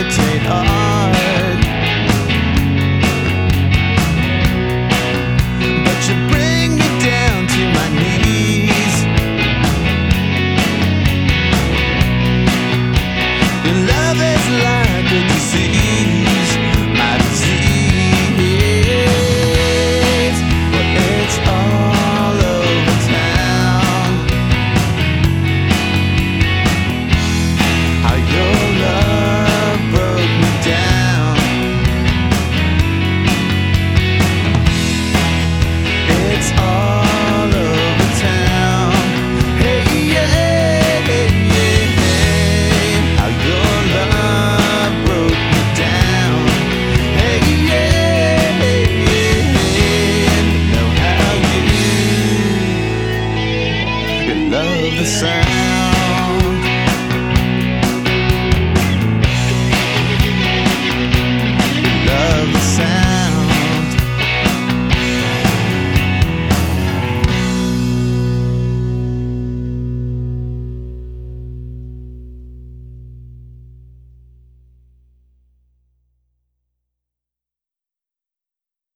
imitate art, but you bring me down to my knees. Your love is like a disease, my disease, but it's all over town. How your love broke me down. It's all over town. Hey, yeah, hey, yeah, hey. How your love broke me down. Hey, yeah, hey, yeah, hey. And know how you love the sound.